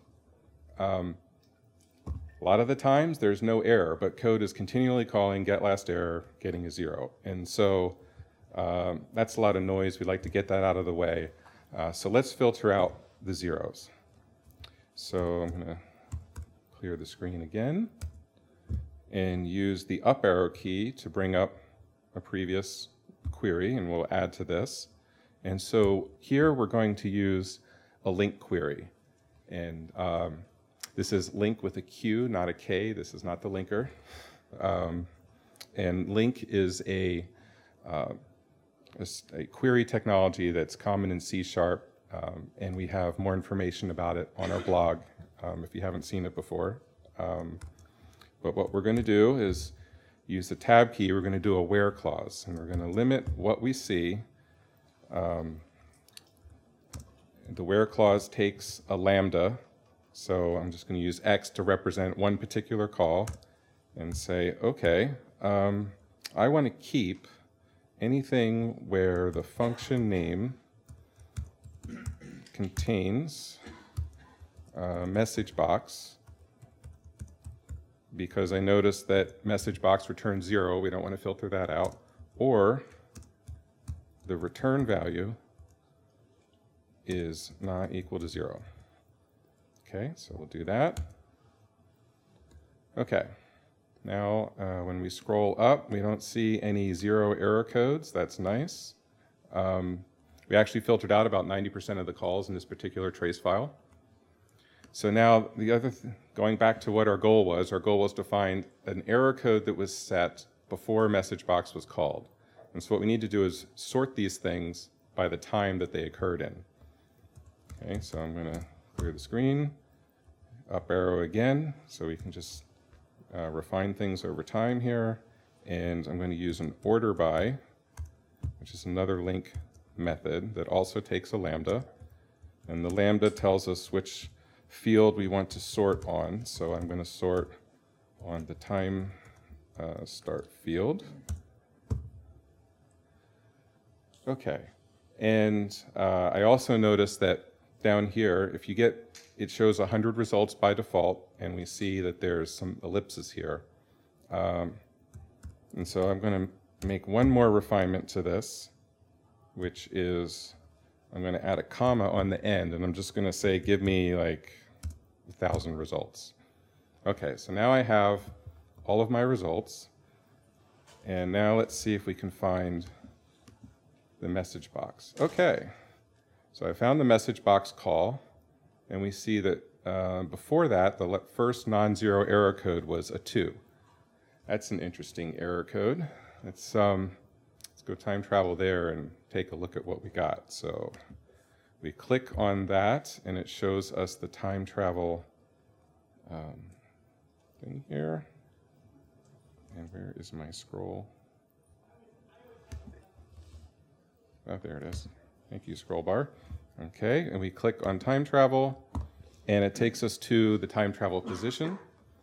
A lot of the times there's no error, but code is continually calling get last error, getting a 0. And so that's a lot of noise. We'd like to get that out of the way. So let's filter out the zeros. So I'm going to clear the screen again and use the up arrow key to bring up a previous query, and we'll add to this. And so here we're going to use a link query. And this is link with a Q, not a K. This is not the linker. And link is a query technology that's common in C#, and we have more information about it on our blog if you haven't seen it before. But what we're going to do is use the tab key. We're going to do a where clause, and we're going to limit what we see. The where clause takes a lambda, so I'm just going to use X to represent one particular call and say, okay, I want to keep anything where the function name contains a message box, because I noticed that message box returns 0. We don't want to filter that out. Or the return value is not equal to 0. Okay, so we'll do that. Okay, now when we scroll up, we don't see any 0 error codes. That's nice. We actually filtered out about 90% of the calls in this particular trace file. So now the other going back to what our goal was to find an error code that was set before message box was called. And so what we need to do is sort these things by the time that they occurred in. Okay, so I'm going to clear the screen, up arrow again, so we can just refine things over time here. And I'm going to use an order by, which is another link method that also takes a lambda. And the lambda tells us which field we want to sort on. So I'm going to sort on the time start field. Okay, and I also noticed that down here, if you get, it shows 100 results by default, and we see that there's some ellipses here. And so I'm going to make one more refinement to this, which is I'm going to add a comma on the end, and I'm just going to say, give me like 1,000 results. Okay, so now I have all of my results, and now let's see if we can find the message box. Okay, so I found the message box call, and we see that before that, the first non-zero error code was a 2. That's an interesting error code. Let's go time travel there and take a look at what we got. So we click on that, and it shows us the time travel thing here. And where is my scroll? Oh, there it is. Thank you, scroll bar. Okay, and we click on time travel, and it takes us to the time travel position.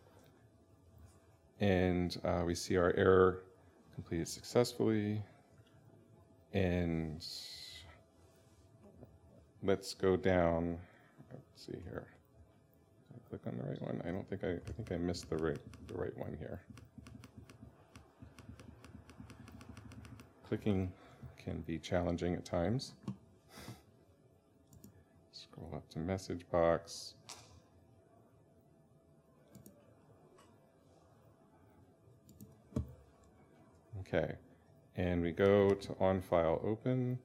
And we see our error completed successfully. And let's go down. Let's see here. Did I click on the right one? I don't think I think I missed the right one here. Clicking can be challenging at times. Scroll up to message box. Okay, and we go to on file open.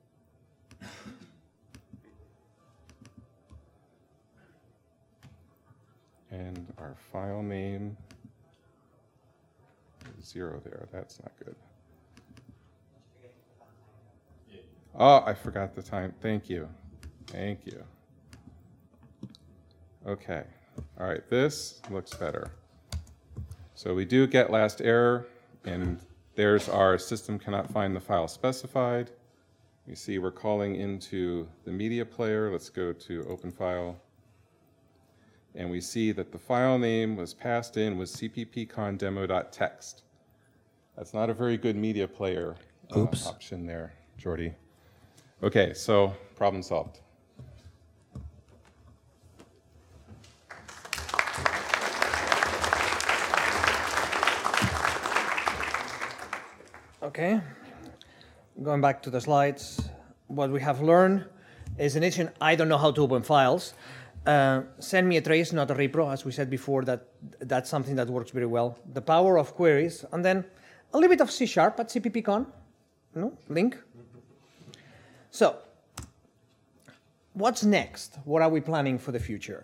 And our file name is 0 there. That's not good. Oh, I forgot the time. Thank you. Thank you. Okay. All right, this looks better. So we do get last error, and there's our system cannot find the file specified. You see we're calling into the media player. Let's go to open file. And we see that the file name was passed in was cppcondemo.txt. That's not a very good media player option there, Jordy. Okay, so problem solved. Okay, going back to the slides, what we have learned is initially, I don't know how to open files. Send me a trace, not a repro, as we said before, that's something that works very well. The power of queries, and then a little bit of C# at cppcon, link. So, what's next? What are we planning for the future?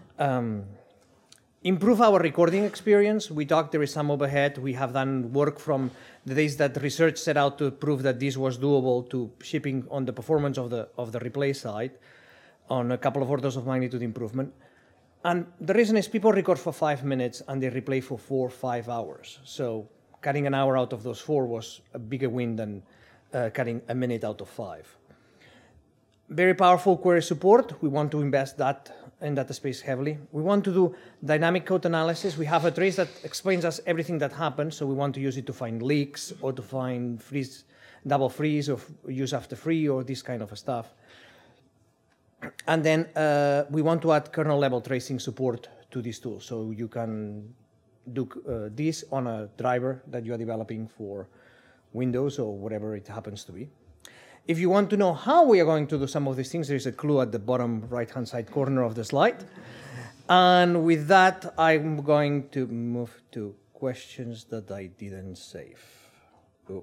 Improve our recording experience. We talked there is some overhead. We have done work from the days that research set out to prove that this was doable to shipping on the performance of the replay side on a couple of orders of magnitude improvement. And the reason is people record for 5 minutes and they replay for 4 or 5 hours. So cutting an hour out of those 4 was a bigger win than cutting a minute out of 5. Very powerful query support. We want to invest that in data space heavily. We want to do dynamic code analysis. We have a trace that explains us everything that happens, so we want to use it to find leaks or to find freeze, double freeze or use after free or this kind of stuff. And then we want to add kernel level tracing support to this tool, so you can do this on a driver that you are developing for Windows or whatever it happens to be. If you want to know how we are going to do some of these things, there is a clue at the bottom right-hand side corner of the slide. And with that, I'm going to move to questions that I didn't save. Oh.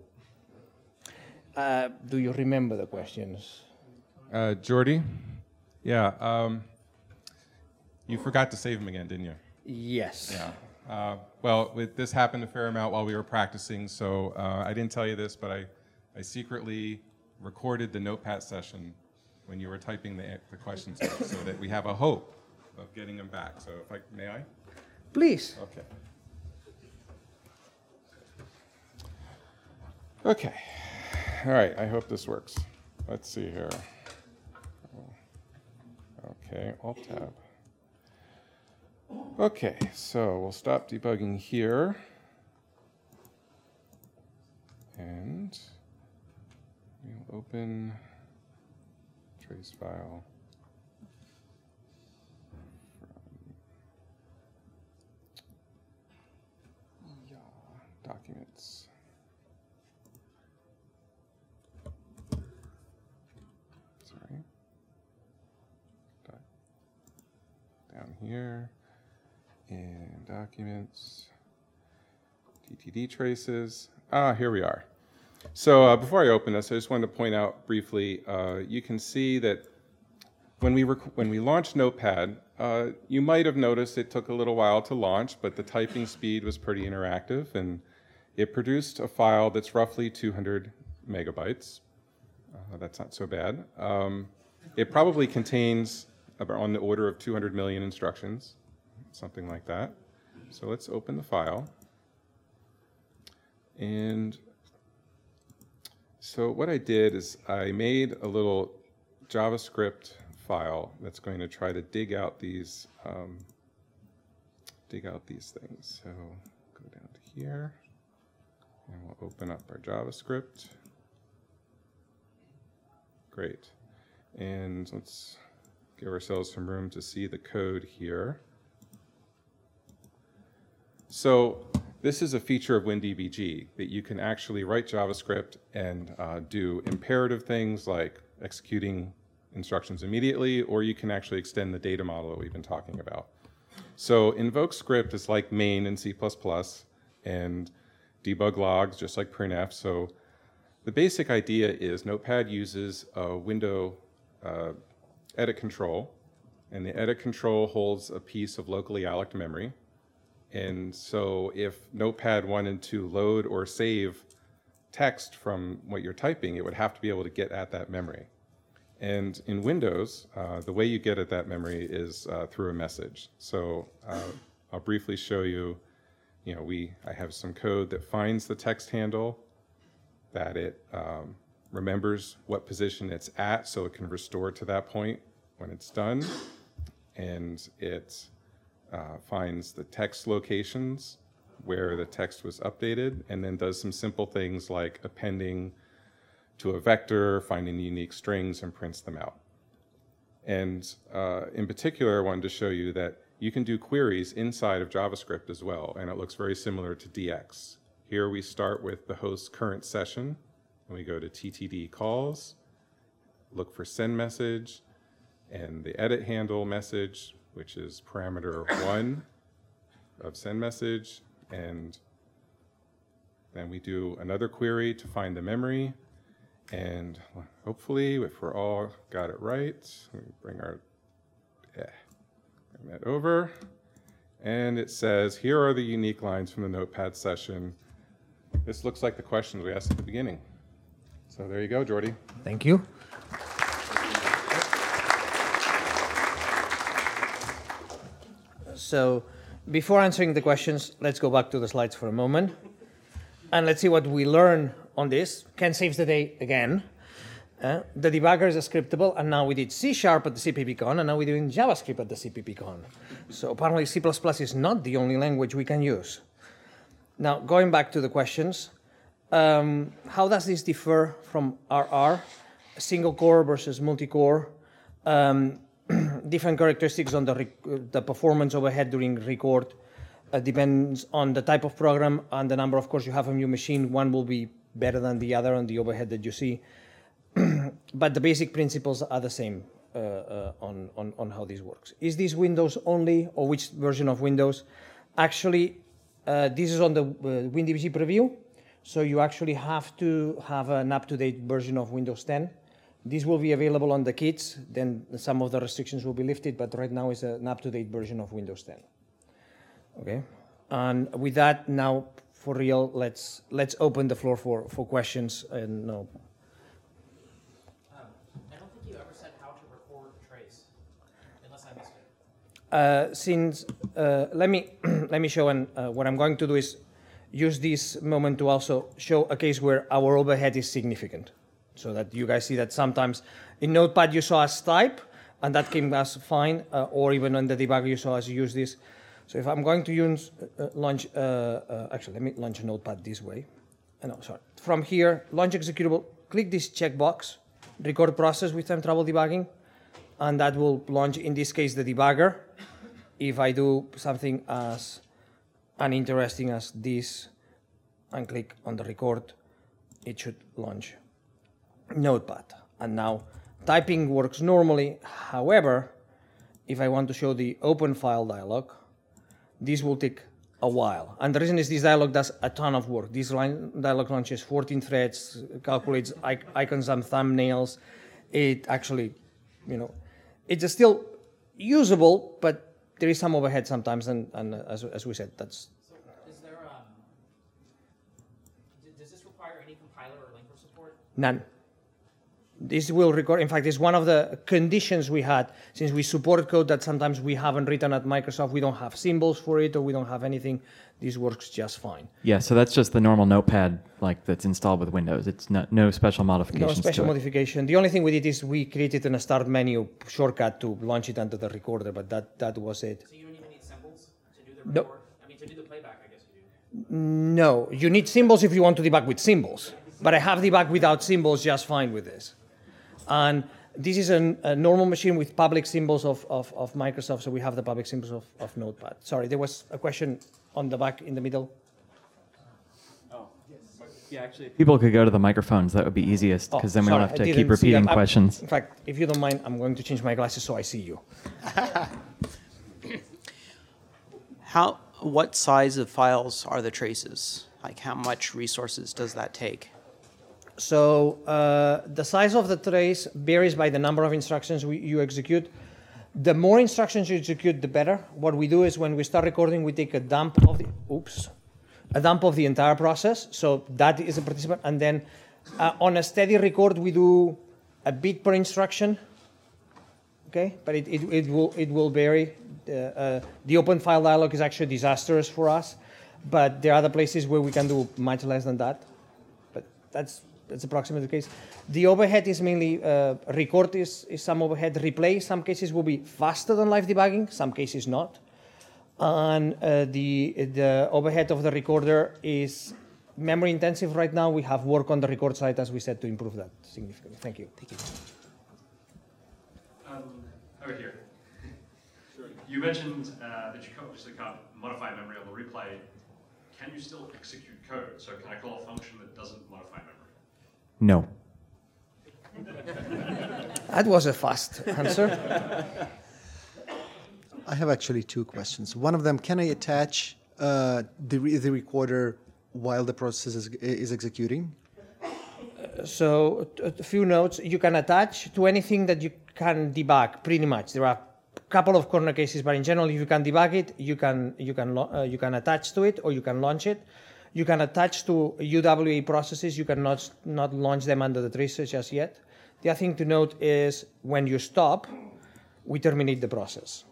Do you remember the questions? Jordy? Yeah, you forgot to save them again, didn't you? Yes. Yeah. Well, this happened a fair amount while we were practicing, so I didn't tell you this, but I secretly recorded the Notepad session when you were typing the questions out, so that we have a hope of getting them back. So may I? Please. Okay. Okay. All right, I hope this works. Let's see here. Okay, Alt-Tab. Okay, so we'll stop debugging here. And we'll open trace file from documents. Sorry. Down here in documents, DTD traces. Here we are. So before I open this, I just wanted to point out briefly, you can see that when we launched Notepad, you might have noticed it took a little while to launch, but the typing speed was pretty interactive, and it produced a file that's roughly 200 megabytes. That's not so bad. It probably contains about on the order of 200 million instructions, something like that. So let's open the file. And so what I did is I made a little JavaScript file that's going to try to dig out these things. So go down to here, and we'll open up our JavaScript. Great. And let's give ourselves some room to see the code here. So this is a feature of WinDBG, that you can actually write JavaScript and do imperative things like executing instructions immediately, or you can actually extend the data model that we've been talking about. So invoke script is like main in C++, and debug logs just like printf. So the basic idea is Notepad uses a window edit control, and the edit control holds a piece of locally allocated memory. And so if Notepad wanted to load or save text from what you're typing, it would have to be able to get at that memory. And in Windows, the way you get at that memory is through a message. So I'll briefly show you I have some code that finds the text handle, that it remembers what position it's at so it can restore to that point when it's done, and it finds the text locations where the text was updated, and then does some simple things like appending to a vector, finding the unique strings, and prints them out. And in particular, I wanted to show you that you can do queries inside of JavaScript as well, and it looks very similar to DX. Here we start with the host's current session, and we go to TTD calls, look for send message, and the edit handle message, which is parameter 1 of send message, and then we do another query to find the memory, and hopefully, if we're all got it right, we bring that over, and it says, here are the unique lines from the Notepad session. This looks like the questions we asked at the beginning. So there you go, Jordy. Thank you. So before answering the questions, let's go back to the slides for a moment. And let's see what we learn on this. Ken saves the day again. The debugger is scriptable, and now we did C# at the CPPCon, and now we're doing JavaScript at the CPPCon. So apparently C++ is not the only language we can use. Now, going back to the questions, how does this differ from RR? Single core versus multi-core, different characteristics on the performance overhead during record. Depends on the type of program and the number of cores you have on your machine. One will be better than the other on the overhead that you see. But the basic principles are the same on how this works. Is this Windows only, or which version of Windows? Actually, this is on the WinDBG preview, so you actually have to have an up-to-date version of Windows 10. This will be available on the kits, then some of the restrictions will be lifted, but right now it's an up-to-date version of Windows 10. Okay, and with that, now for real, let's open the floor for questions. And no. I don't think you ever said how to record trace, unless I missed it. Let me show, and what I'm going to do is use this moment to also show a case where our overhead is significant, so that you guys see that sometimes in Notepad you saw us type, and that came as fine, or even on the debugger you saw us use this. So if I'm going to use actually, let me launch a Notepad this way. No, sorry. From here, launch executable, click this checkbox, record process with time travel debugging, and that will launch, in this case, the debugger. If I do something as uninteresting as this and click on the record, it should launch Notepad. And now typing works normally. However, if I want to show the open file dialog, this will take a while. And the reason is this dialog does a ton of work. This dialog launches 14 threads, calculates icons and thumbnails. It actually, it's still usable, but there is some overhead sometimes. And as we said, that's... So is there, does this require any compiler or linker support? None. This will record, in fact, it's one of the conditions we had, since we support code that sometimes we haven't written at Microsoft, we don't have symbols for it, or we don't have anything, this works just fine. Yeah, so that's just the normal Notepad that's installed with Windows. It's no special modifications. No special modification. The only thing we did is we created a start menu shortcut to launch it onto the recorder, but that was it. So you don't even need symbols to do the No. record? I mean, to do the playback, I guess you do. No, you need symbols if you want to debug with symbols, but I have debugged without symbols just fine with this. And this is a normal machine with public symbols of Microsoft, so we have the public symbols of Notepad. Sorry, there was a question on the back in the middle. Oh, yes. Yeah, actually, if people could go to the microphones, that would be easiest, because then we don't Sorry, have I to keep didn't see repeating that. questions. In fact, if you don't mind, I'm going to change my glasses so I see you. What size of files are the traces? Like how much resources does that take? So the size of the trace varies by the number of instructions you execute. The more instructions you execute, the better. What we do is when we start recording, we take a dump of the entire process. So that is a participant, and then on a steady record, we do a bit per instruction. Okay, but it will vary. The open file dialog is actually disastrous for us. But there are other places where we can do much less than that. But that's approximately the case. The overhead is mainly record is some overhead. Replay, some cases will be faster than live debugging, some cases not. And the overhead of the recorder is memory intensive right now. We have work on the record side, as we said, to improve that significantly. Thank you. Thank you. Over here. You mentioned that you obviously can't modify memory on the replay. Can you still execute code? So can I call a function that doesn't modify memory? No. That was a fast answer. I have actually two questions. One of them, can I attach the recorder while the process is executing? So a few notes. You can attach to anything that you can debug, pretty much. There are a couple of corner cases, but in general, if you can debug it, you can attach to it or you can launch it. You can attach to UWA processes. You cannot not launch them under the tracer just yet. The other thing to note is when you stop, we terminate the process.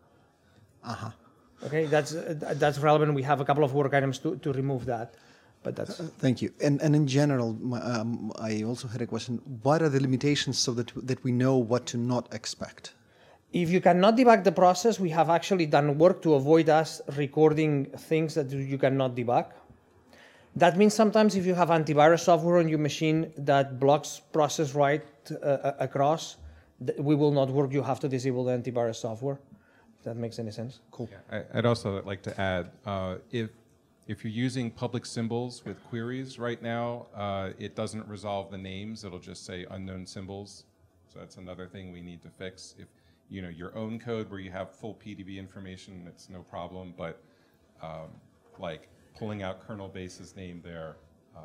Okay, that's relevant. We have a couple of work items to remove that, but that's. Thank you. And in general, I also had a question. What are the limitations so that we know what to not expect? If you cannot debug the process, we have actually done work to avoid us recording things that you cannot debug. That means sometimes if you have antivirus software on your machine that blocks process write across, we will not work. You have to disable the antivirus software. If that makes any sense. Cool. Yeah, I'd also like to add, if you're using public symbols with queries right now, it doesn't resolve the names. It'll just say unknown symbols. So that's another thing we need to fix. If your own code where you have full PDB information, it's no problem. But like pulling out kernel base's name there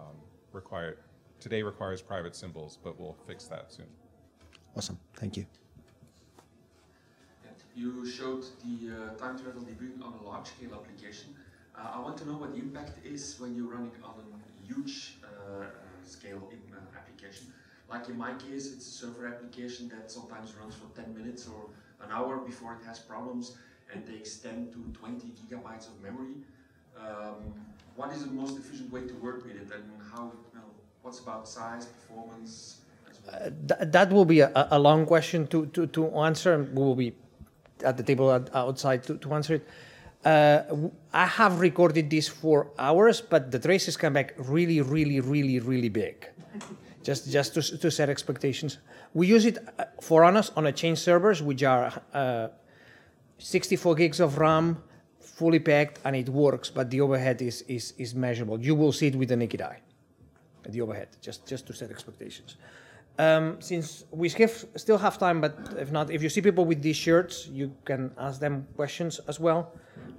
today requires private symbols, but we'll fix that soon. Awesome. Thank you. You showed the time travel debugging on a large-scale application. I want to know what the impact is when you're running on a huge scale application. Like in my case, it's a server application that sometimes runs for 10 minutes or an hour before it has problems and takes 10 to 20 gigabytes of memory. What is the most efficient way to work with it, and how? What's about size, performance? That will be a long question to answer, and we will be at the table outside to answer it. I have recorded this for hours, but the traces come back really, really, really, really big. Just to set expectations. We use it for honest on a chain servers, which are 64 gigs of RAM, fully packed, and it works, but the overhead is measurable. You will see it with the naked eye, the overhead, just to set expectations. Since we still have time, but if not, if you see people with these shirts, you can ask them questions as well.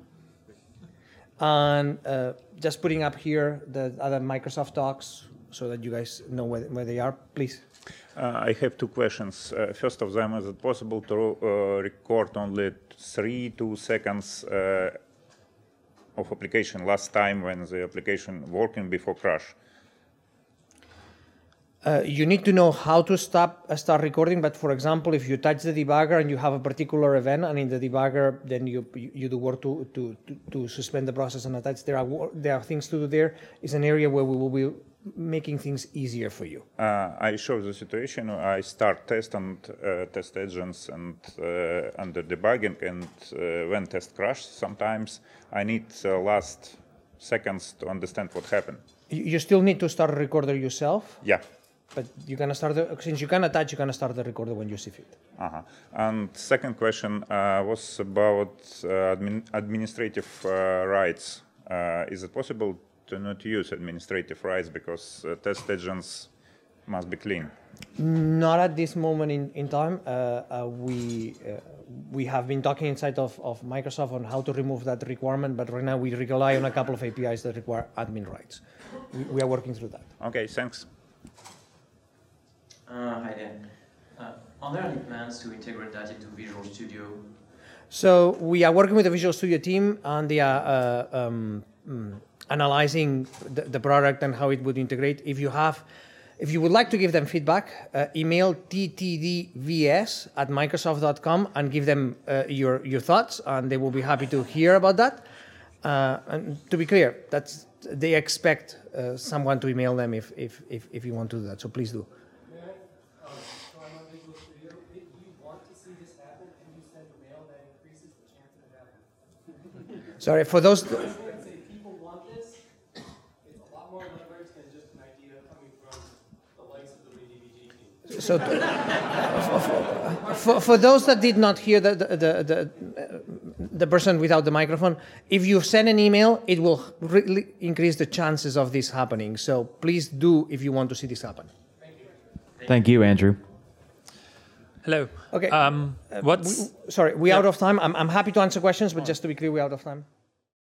And just putting up here the other Microsoft talks so that you guys know where they are, please. I have two questions. First of them, is it possible to record only 3-2 seconds of application last time when the application working before crash? You need to know how to start recording, but for example, if you touch the debugger and you have a particular event, and in the debugger, then you do work to suspend the process and attach. There are things to do there. It's an area where we will be making things easier for you. I show the situation. I start test and test agents and under debugging, and when test crash, sometimes I need last seconds to understand what happened. You still need to start a recorder yourself. Yeah. But you're gonna start since you can attach, you're gonna start the recorder when you see fit. And second question was about administrative rights. Is it possible to not use administrative rights because test agents must be clean? Not at this moment in time. We have been talking inside of Microsoft on how to remove that requirement, but right now we rely on a couple of APIs that require admin rights. We are working through that. Okay, thanks. Hi there. Are there any plans to integrate that into Visual Studio? So we are working with the Visual Studio team, and they are analyzing the product and how it would integrate. If you would like to give them feedback, email ttdvs@microsoft.com and give them your thoughts, and they will be happy to hear about that. And to be clear, they expect someone to email them if you want to do that. So please do. Sorry, for those. People want this. It's a lot more leverage than just an idea coming from the likes of the WDBG team. So, for those that did not hear the person without the microphone, if you send an email, it will really increase the chances of this happening. So please do if you want to see this happen. Thank you, Andrew. Hello. Okay. We're out of time. I'm happy to answer questions, but just to be clear, we're out of time.